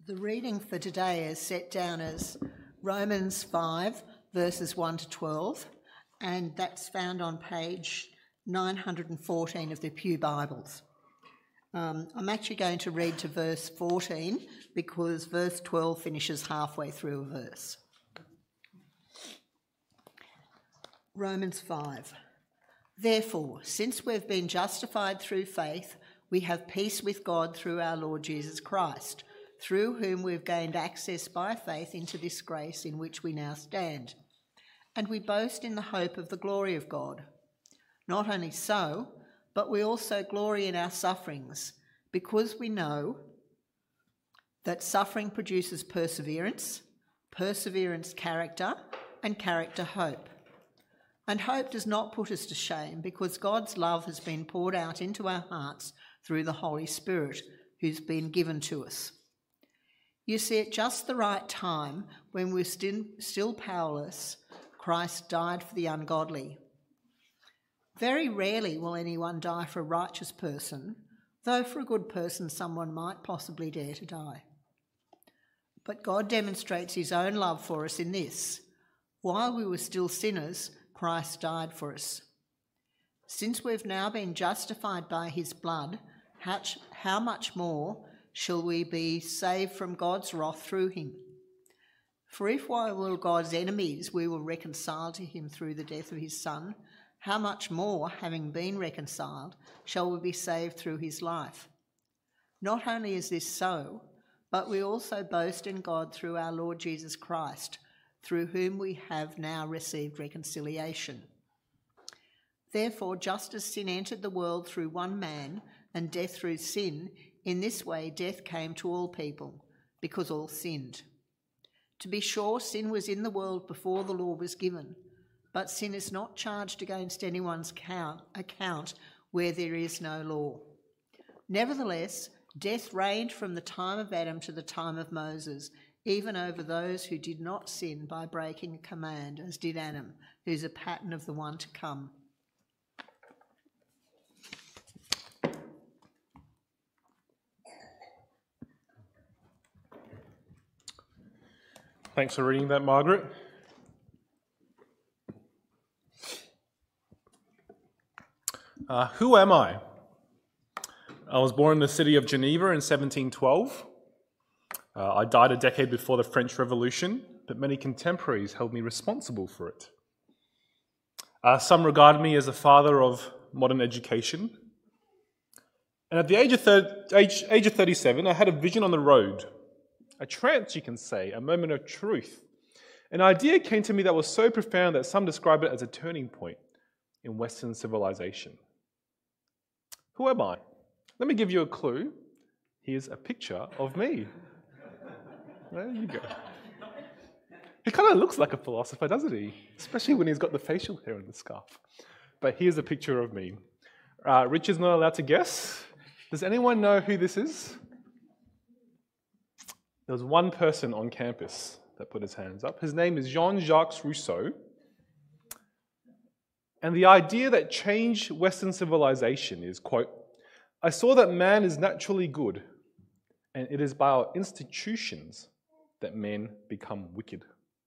The reading for today is set down as Romans 5, verses 1 to 12, and that's found on page 914 of the Pew Bibles. I'm actually going to read to verse 14 because verse 12 finishes halfway through a verse. Romans 5. Therefore, since we've been justified through faith, we have peace with God through our Lord Jesus Christ, through whom we've gained access by faith into this grace in which we now stand. And we boast in the hope of the glory of God. Not only so, but we also glory in our sufferings, because we know that suffering produces perseverance, perseverance character, and character hope. And hope does not put us to shame, because God's love has been poured out into our hearts through the Holy Spirit, who's been given to us. You see, at just the right time, when we're still powerless, Christ died for the ungodly. Very rarely will anyone die for a righteous person, though for a good person someone might possibly dare to die. But God demonstrates his own love for us in this: while we were still sinners, Christ died for us. Since we've now been justified by his blood, how much more shall we be saved from God's wrath through him? For if while we were God's enemies we were reconciled to him through the death of his Son, how much more, having been reconciled, shall we be saved through his life? Not only is this so, but we also boast in God through our Lord Jesus Christ, through whom we have now received reconciliation. Therefore, just as sin entered the world through one man, and death through sin, in this way death came to all people, because all sinned. To be sure, sin was in the world before the law was given, but sin is not charged against anyone's account where there is no law. Nevertheless, death reigned from the time of Adam to the time of Moses, even over those who did not sin by breaking a command, as did Adam, who's a pattern of the one to come. Thanks for reading that, Margaret. Who am I? I was born in the city of Geneva in 1712. I died a decade before the French Revolution, but many contemporaries held me responsible for it. Some regard me as a father of modern education. And at the age of 37, I had a vision on the road. A trance, you can say, a moment of truth. An idea came to me that was so profound that some describe it as a turning point in Western civilization. Who am I? Let me give you a clue. Here's a picture of me. There you go. He kind of looks like a philosopher, doesn't he? Especially when he's got the facial hair and the scarf. But here's a picture of me. Rich is not allowed to guess. Does anyone know who this is? There was one person on campus that put his hands up. His name is Jean-Jacques Rousseau. And the idea that changed Western civilization is, quote, I saw that man is naturally good, and it is by our institutions that men become wicked.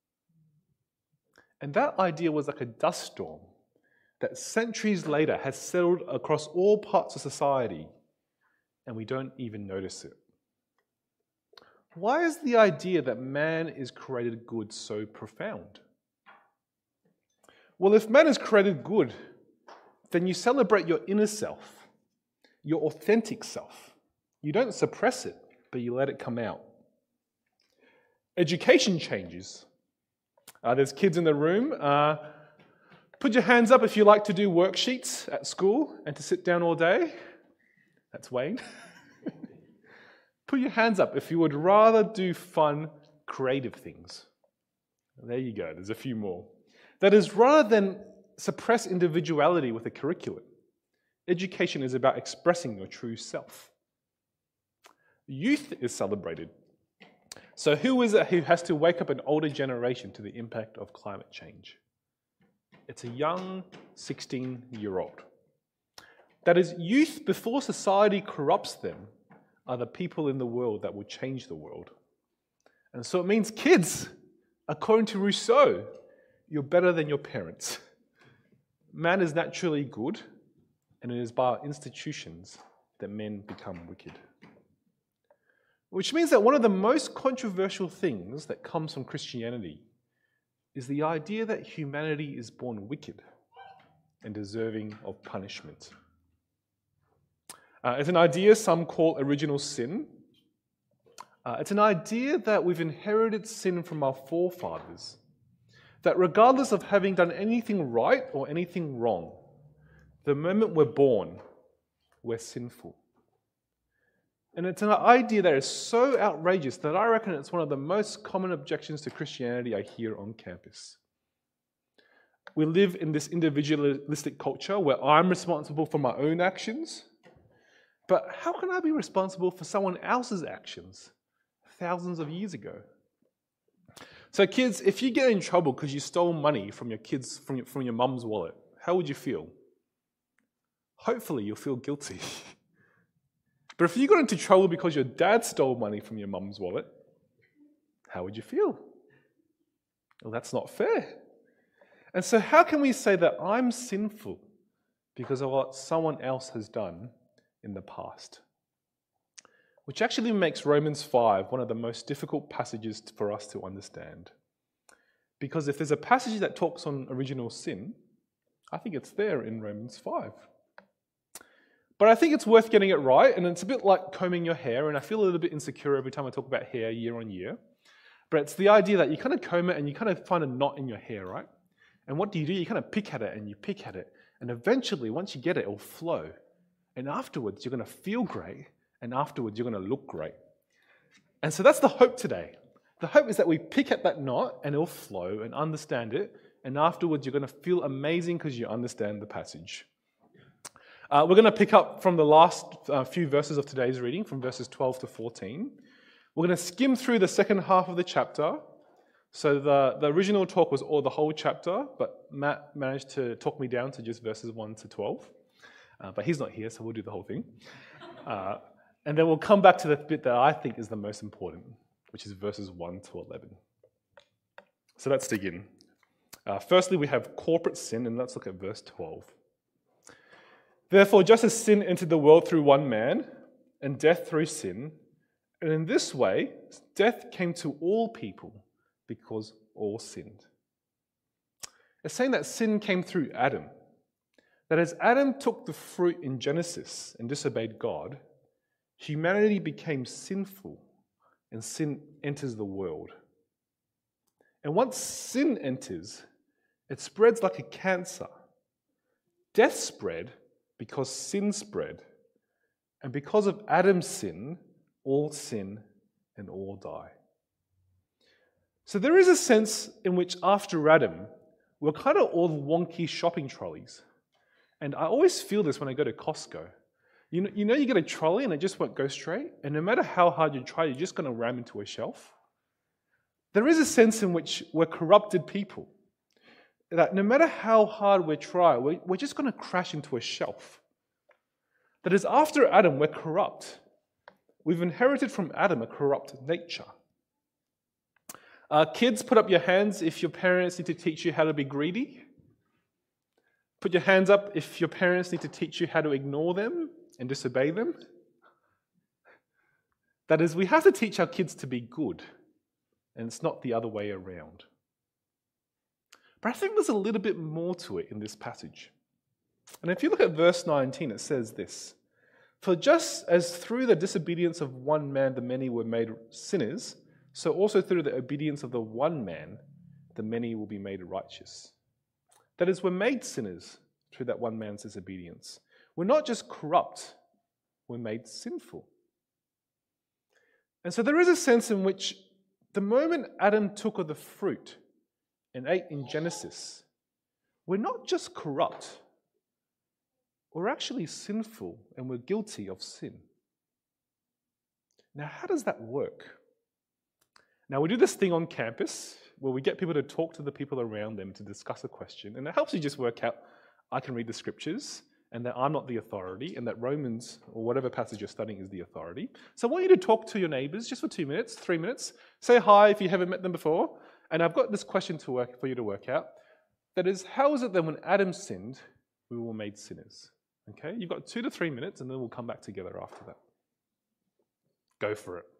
And that idea was like a dust storm that centuries later has settled across all parts of society, and we don't even notice it. Why is the idea that man is created good so profound? Well, if man is created good, then you celebrate your inner self, your authentic self. You don't suppress it, but you let it come out. Education changes. There's kids in the room. Put your hands up if you like to do worksheets at school and to sit down all day. That's Wayne. Put your hands up if you would rather do fun, creative things. There you go, there's a few more. That is, rather than suppress individuality with a curriculum, education is about expressing your true self. Youth is celebrated. So who is it who has to wake up an older generation to the impact of climate change? It's a young 16-year-old. That is, youth before society corrupts them are the people in the world that will change the world. And so it means, kids, according to Rousseau, you're better than your parents. Man is naturally good, and it is by our institutions that men become wicked. Which means that one of the most controversial things that comes from Christianity is the idea that humanity is born wicked and deserving of punishment. It's an idea some call original sin. It's an idea that we've inherited sin from our forefathers, that regardless of having done anything right or anything wrong, the moment we're born, we're sinful. And it's an idea that is so outrageous that I reckon it's one of the most common objections to Christianity I hear on campus. We live in this individualistic culture where I'm responsible for my own actions, but how can I be responsible for someone else's actions thousands of years ago? So kids, if you get in trouble because you stole money from your mum's wallet, how would you feel? Hopefully you'll feel guilty. But if you got into trouble because your dad stole money from your mum's wallet, how would you feel? Well, that's not fair. And so how can we say that I'm sinful because of what someone else has done in the past? Which actually makes Romans 5 one of the most difficult passages for us to understand. Because if there's a passage that talks on original sin, I think it's there in Romans 5. But I think it's worth getting it right, and it's a bit like combing your hair, and I feel a little bit insecure every time I talk about hair year on year. But it's the idea that you kind of comb it and you kind of find a knot in your hair, right? And what do? You kind of pick at it and you pick at it, and eventually, once you get it, it'll flow. And afterwards, you're going to feel great, and afterwards, you're going to look great. And so that's the hope today. The hope is that we pick at that knot, and it'll flow and understand it, and afterwards, you're going to feel amazing because you understand the passage. We're going to pick up from the last few verses of today's reading, from verses 12 to 14. We're going to skim through the second half of the chapter. So the original talk was the whole chapter, but Matt managed to talk me down to just verses 1 to 12. But he's not here, so we'll do the whole thing. And then we'll come back to the bit that I think is the most important, which is verses 1 to 11. So let's dig in. Firstly, we have corporate sin, and let's look at verse 12. Therefore, just as sin entered the world through one man, and death through sin, and in this way, death came to all people because all sinned. It's saying that sin came through Adam. That as Adam took the fruit in Genesis and disobeyed God, humanity became sinful, and sin enters the world. And once sin enters, it spreads like a cancer. Death spread because sin spread, and because of Adam's sin, all sin and all die. So there is a sense in which after Adam, we're kind of all wonky shopping trolleys. And I always feel this when I go to Costco. You know you get a trolley and it just won't go straight, and no matter how hard you try, you're just going to ram into a shelf. There is a sense in which we're corrupted people. That no matter how hard we try, we're just going to crash into a shelf. That is, after Adam, we're corrupt. We've inherited from Adam a corrupt nature. Kids, put up your hands if your parents need to teach you how to be greedy. Put your hands up if your parents need to teach you how to ignore them and disobey them. That is, we have to teach our kids to be good, and it's not the other way around. But I think there's a little bit more to it in this passage. And if you look at verse 19, it says this: For just as through the disobedience of one man the many were made sinners, so also through the obedience of the one man the many will be made righteous. That is, we're made sinners through that one man's disobedience. We're not just corrupt, we're made sinful. And so there is a sense in which the moment Adam took of the fruit and ate in Genesis, we're not just corrupt, we're actually sinful and we're guilty of sin. Now, how does that work? Now, we do this thing on campus where we get people to talk to the people around them to discuss a question, and it helps you just work out, I can read the scriptures, and that I'm not the authority, and that Romans, or whatever passage you're studying, is the authority. So I want you to talk to your neighbours just for 2 minutes, 3 minutes. Say hi if you haven't met them before. And I've got this question for you to work out. That is, how is it that when Adam sinned, we were made sinners? Okay, you've got 2 to 3 minutes, and then we'll come back together after that. Go for it.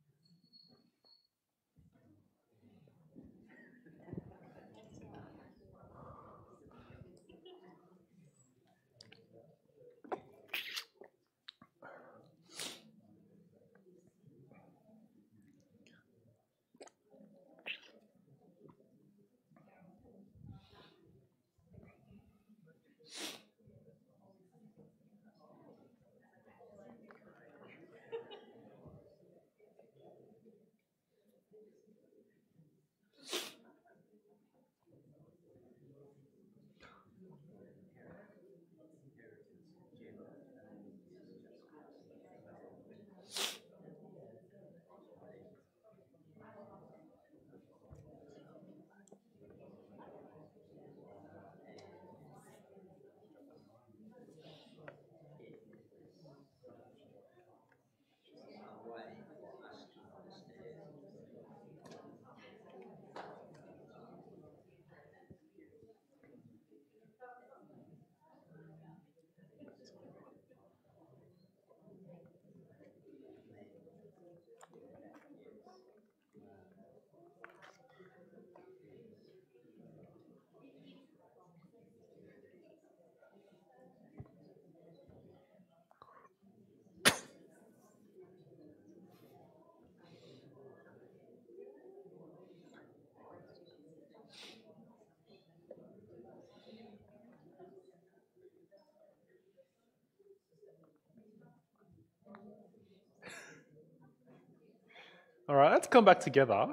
All right, let's come back together.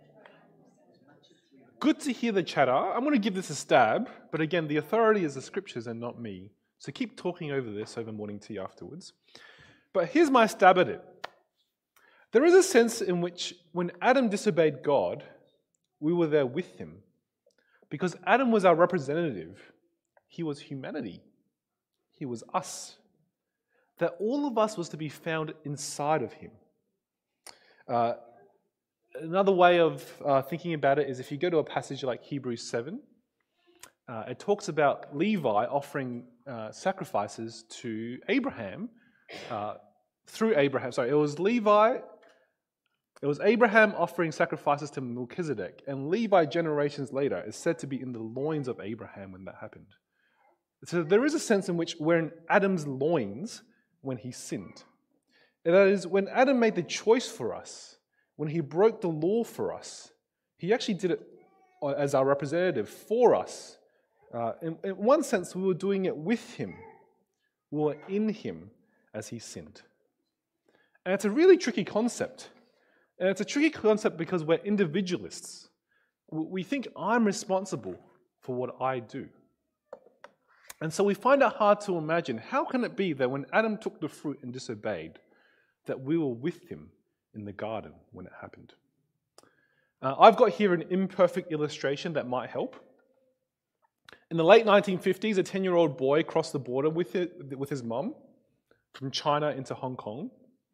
Good to hear the chatter. I'm going to give this a stab, but again, the authority is the scriptures and not me. So keep talking over this over morning tea afterwards. But here's my stab at it. There is a sense in which when Adam disobeyed God, we were there with him. Because Adam was our representative. He was humanity. He was us. That all of us was to be found inside of him. Another way of thinking about it is if you go to a passage like Hebrews 7, it talks about Levi offering sacrifices to Abraham through Abraham. Sorry, it was Abraham offering sacrifices to Melchizedek, and Levi generations later is said to be in the loins of Abraham when that happened. So there is a sense in which we're in Adam's loins when he sinned. And that is, when Adam made the choice for us, when he broke the law for us, he actually did it as our representative for us. In one sense, we were doing it with him. We were in him as he sinned. And it's a really tricky concept. And it's a tricky concept because we're individualists. We think I'm responsible for what I do. And so we find it hard to imagine, how can it be that when Adam took the fruit and disobeyed, that we were with him in the garden when it happened? I've got here an imperfect illustration that might help. In the late 1950s, a 10-year-old boy crossed the border with his mum from China into Hong Kong.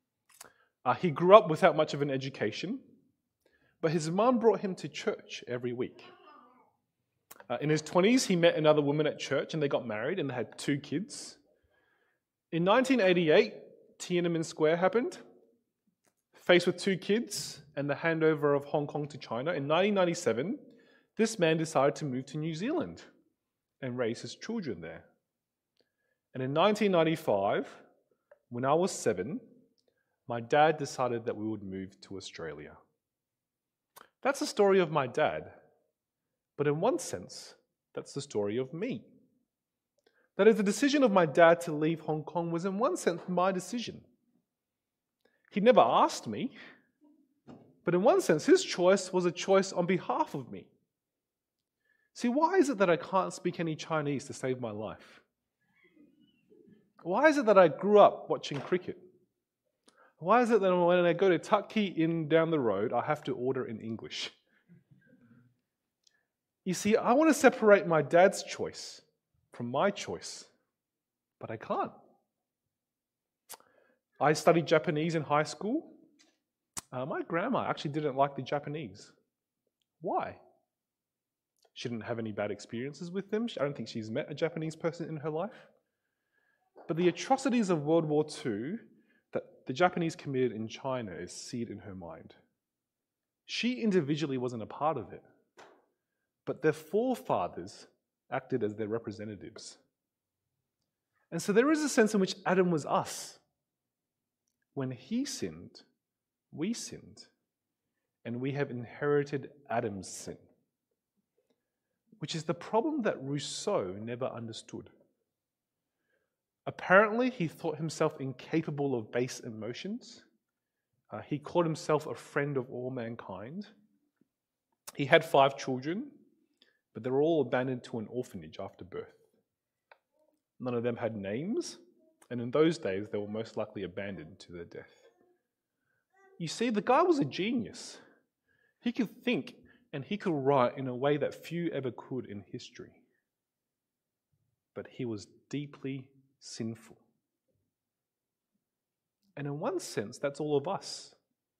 He grew up without much of an education, but his mum brought him to church every week. In his 20s, he met another woman at church and they got married and they had 2 kids. In 1988, Tiananmen Square happened. Faced with 2 kids and the handover of Hong Kong to China, in 1997, this man decided to move to New Zealand and raise his children there. And in 1995, when I was 7, my dad decided that we would move to Australia. That's the story of my dad. But in one sense, that's the story of me. That is, the decision of my dad to leave Hong Kong was in one sense my decision. He never asked me, but in one sense, his choice was a choice on behalf of me. See, why is it that I can't speak any Chinese to save my life? Why is it that I grew up watching cricket? Why is it that when I go to Tuck Key Inn down the road, I have to order in English? You see, I want to separate my dad's choice from my choice. but I can't. I studied Japanese in high school. My grandma actually didn't like the Japanese. Why? She didn't have any bad experiences with them. I don't think she's met a Japanese person in her life. But the atrocities of World War II that the Japanese committed in China is seared in her mind. She individually wasn't a part of it, but their forefathers acted as their representatives. And so there is a sense in which Adam was us. When he sinned, we sinned, and we have inherited Adam's sin, which is the problem that Rousseau never understood. Apparently, he thought himself incapable of base emotions. He called himself a friend of all mankind. He had 5 children, but they were all abandoned to an orphanage after birth. None of them had names, and in those days, they were most likely abandoned to their death. You see, the guy was a genius. He could think and he could write in a way that few ever could in history. But he was deeply sinful. And in one sense, that's all of us.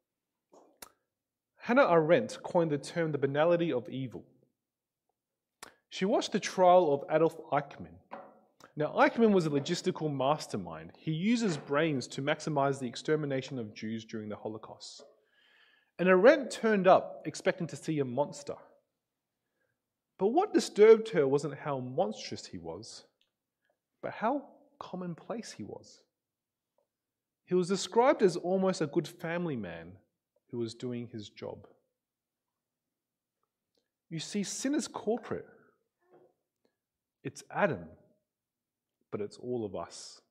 Hannah Arendt coined the term the banality of evil. She watched the trial of Adolf Eichmann. Now, Eichmann was a logistical mastermind. He uses brains to maximize the extermination of Jews during the Holocaust. And Arendt turned up expecting to see a monster. But what disturbed her wasn't how monstrous he was, but how commonplace he was. He was described as almost a good family man who was doing his job. You see, sin is corporate. It's Adam, but it's all of us.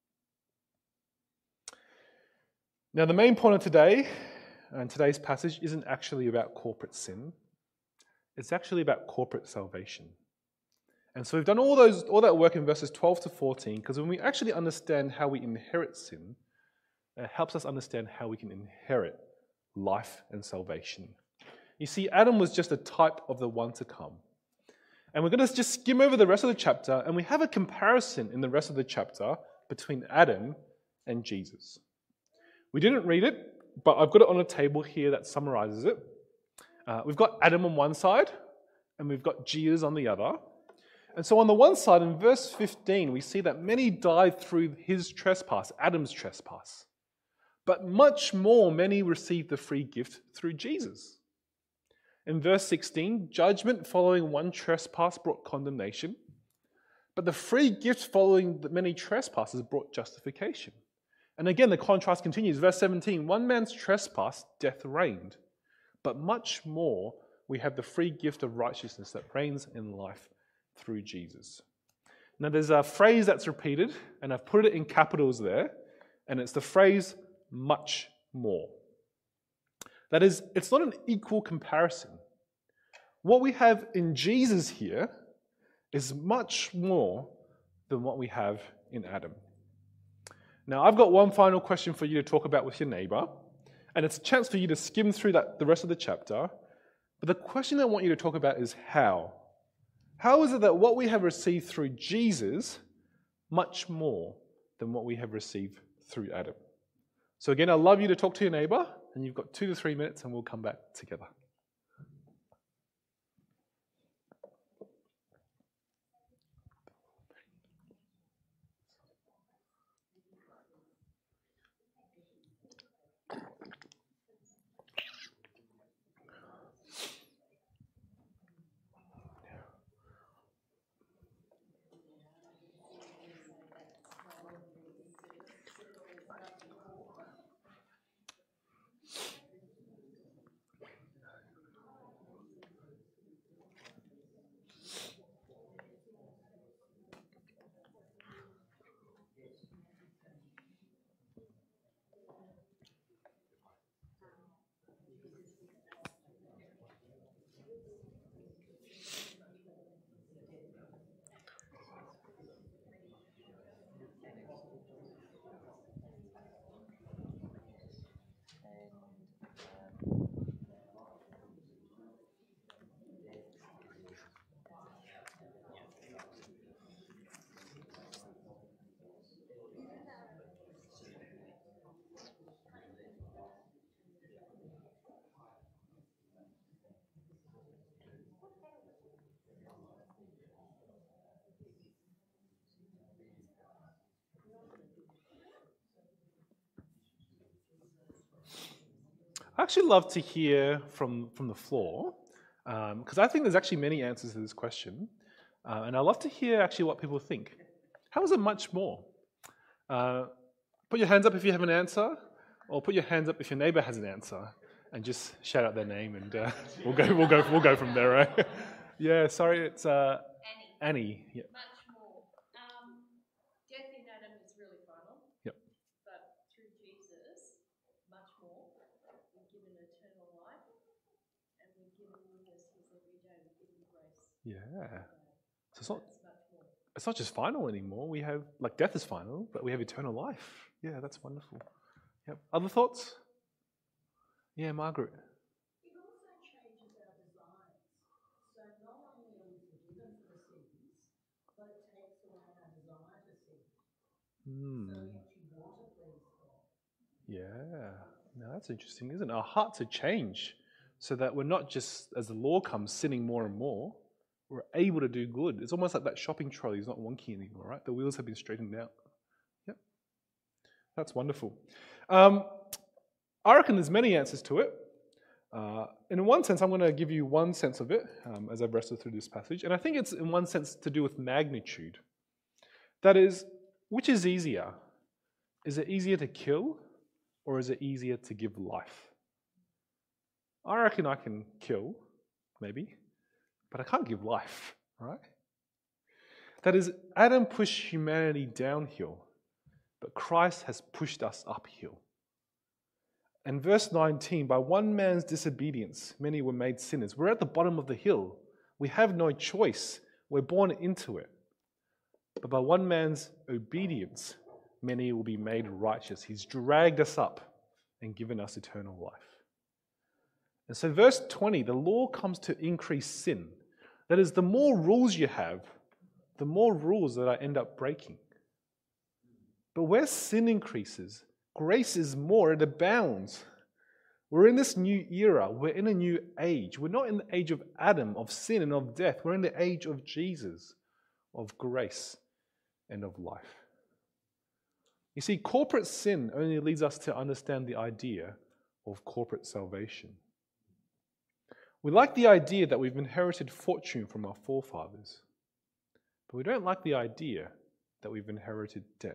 Now, the main point of today, and today's passage, isn't actually about corporate sin. It's actually about corporate salvation. And so we've done all that work in verses 12 to 14, because when we actually understand how we inherit sin, it helps us understand how we can inherit life and salvation. You see, Adam was just a type of the one to come. And we're going to just skim over the rest of the chapter, and we have a comparison in the rest of the chapter between Adam and Jesus. We didn't read it, but I've got it on a table here that summarizes it. We've got Adam on one side, and we've got Jesus on the other. And so on the one side, in verse 15, we see that many died through his trespass, Adam's trespass. But much more, many received the free gift through Jesus. In verse 16, judgment following one trespass brought condemnation, but the free gift following the many trespasses brought justification. And again, the contrast continues. Verse 17, one man's trespass, death reigned, but much more, we have the free gift of righteousness that reigns in life through Jesus. Now, there's a phrase that's repeated, and I've put it in capitals there, and it's the phrase, much more. That is, it's not an equal comparison. What we have in Jesus here is much more than what we have in Adam. Now, I've got one final question for you to talk about with your neighbor, and it's a chance for you to skim through the rest of the chapter. But the question I want you to talk about is how. How is it that what we have received through Jesus much more than what we have received through Adam? So again, I'd love you to talk to your neighbor, and you've got 2 to 3 minutes, and we'll come back together. actually love to hear from the floor, because I think there's actually many answers to this question, and I'd love to hear actually what people think. How is it much more? Put your hands up if you have an answer, or put your hands up if your neighbour has an answer, and just shout out their name, and we'll go from there, right? Yeah, sorry, it's Annie. Yeah. Much more. Death in Adam is really final. Yep. But through Jesus, much more. We're given eternal life, and we're given mercies every day. We're given grace. Yeah. So That's much more. it's not just final anymore. We have, like, death is final, but we have eternal life. Yeah, that's wonderful. Yep. Other thoughts? Yeah, Margaret. It also changes our desires. So not only are we forgiven for the sins, but it takes away our desire to sin. So we actually want to please God. Yeah. Now that's interesting, isn't it? Our hearts are changed so that we're not just, as the law comes, sinning more and more. We're able to do good. It's almost like that shopping trolley is not wonky anymore, right? The wheels have been straightened out. Yep. That's wonderful. I reckon there's many answers to it. In one sense, I'm going to give you one sense of it as I've wrestled through this passage. And I think it's in one sense to do with magnitude. That is, which is easier? Is it easier to kill or is it easier to give life? I reckon I can kill, maybe, but I can't give life, right? That is, Adam pushed humanity downhill, but Christ has pushed us uphill. And verse 19, by one man's disobedience, many were made sinners. We're at the bottom of the hill. We have no choice. We're born into it. But by one man's obedience, many will be made righteous. He's dragged us up and given us eternal life. And so verse 20, the law comes to increase sin. That is, the more rules you have, the more rules that I end up breaking. But where sin increases, grace is more, it abounds. We're in this new era. We're in a new age. We're not in the age of Adam, of sin and of death. We're in the age of Jesus, of grace and of life. You see, corporate sin only leads us to understand the idea of corporate salvation. We like the idea that we've inherited fortune from our forefathers, but we don't like the idea that we've inherited debt.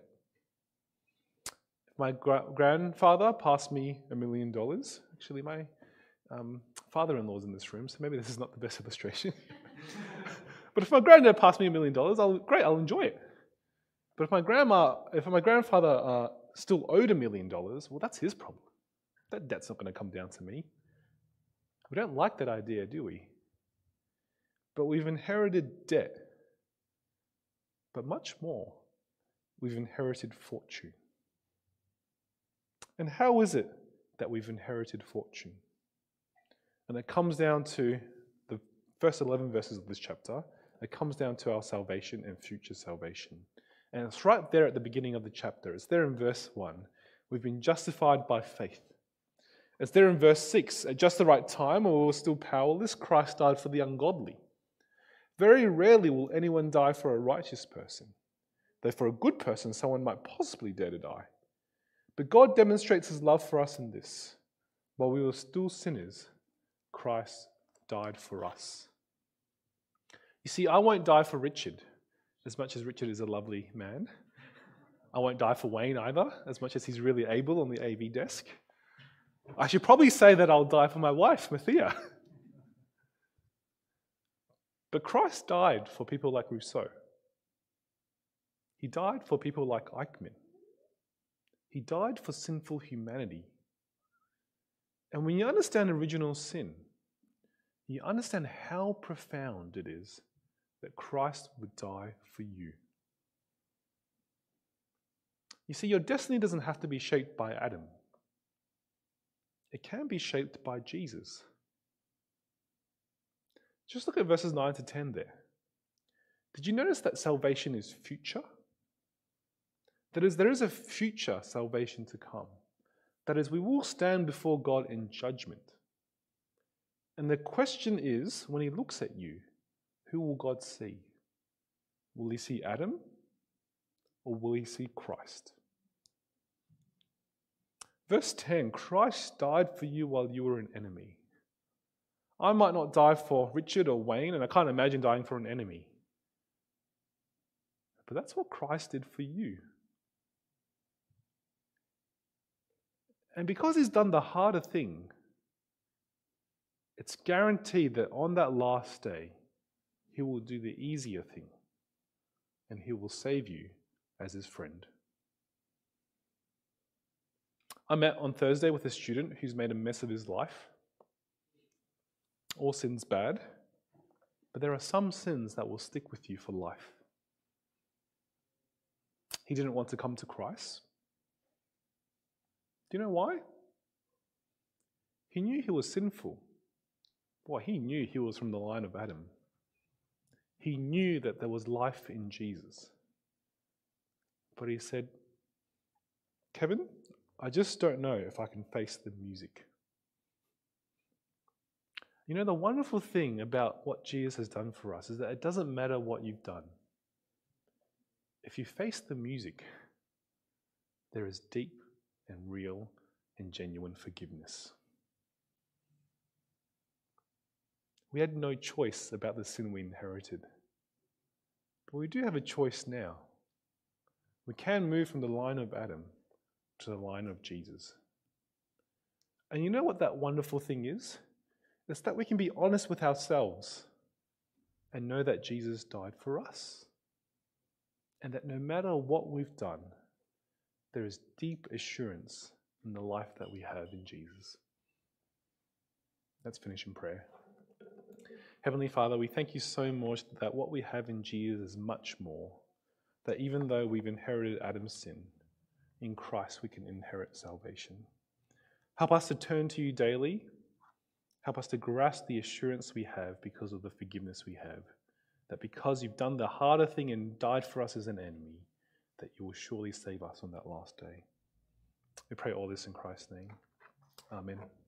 If my grandfather passed me $1 million, actually my father-in-law's in this room, so maybe this is not the best illustration. But if my granddad passed me $1 million, I'll enjoy it. But if my grandfather still owed $1 million, well, that's his problem. That debt's not going to come down to me. We don't like that idea, do we? But we've inherited debt. But much more, we've inherited fortune. And how is it that we've inherited fortune? And it comes down to the first 11 verses of this chapter. It comes down to our salvation and future salvation. And it's right there at the beginning of the chapter. It's there in verse 1. We've been justified by faith. It's there in verse 6. At just the right time, when we were still powerless, Christ died for the ungodly. Very rarely will anyone die for a righteous person, though for a good person, someone might possibly dare to die. But God demonstrates his love for us in this. While we were still sinners, Christ died for us. You see, I won't die for Richard, as much as Richard is a lovely man. I won't die for Wayne either, as much as he's really able on the AV desk. I should probably say that I'll die for my wife, Mathia. But Christ died for people like Rousseau. He died for people like Eichmann. He died for sinful humanity. And when you understand original sin, you understand how profound it is that Christ would die for you. You see, your destiny doesn't have to be shaped by Adam. It can be shaped by Jesus. Just look at verses 9 to 10 there. Did you notice that salvation is future? That is, there is a future salvation to come. That is, we will stand before God in judgment. And the question is, when he looks at you, who will God see? Will he see Adam or will he see Christ? Verse 10, Christ died for you while you were an enemy. I might not die for Richard or Wayne, and I can't imagine dying for an enemy. But that's what Christ did for you. And because he's done the harder thing, it's guaranteed that on that last day, he will do the easier thing, and he will save you as his friend. I met on Thursday with a student who's made a mess of his life. All sin's bad, but there are some sins that will stick with you for life. He didn't want to come to Christ. Do you know why? He knew he was sinful. Well, he knew he was from the line of Adam. He knew that there was life in Jesus. But he said, Kevin, I just don't know if I can face the music. You know, the wonderful thing about what Jesus has done for us is that it doesn't matter what you've done. If you face the music, there is deep and real and genuine forgiveness. We had no choice about the sin we inherited, but we do have a choice now. We can move from the line of Adam to the line of Jesus. And you know what that wonderful thing is? It's that we can be honest with ourselves and know that Jesus died for us. And that no matter what we've done, there is deep assurance in the life that we have in Jesus. Let's finish in prayer. Heavenly Father, we thank you so much that what we have in Jesus is much more. That even though we've inherited Adam's sin, in Christ we can inherit salvation. Help us to turn to you daily. Help us to grasp the assurance we have because of the forgiveness we have. That because you've done the harder thing and died for us as an enemy, that you will surely save us on that last day. We pray all this in Christ's name. Amen.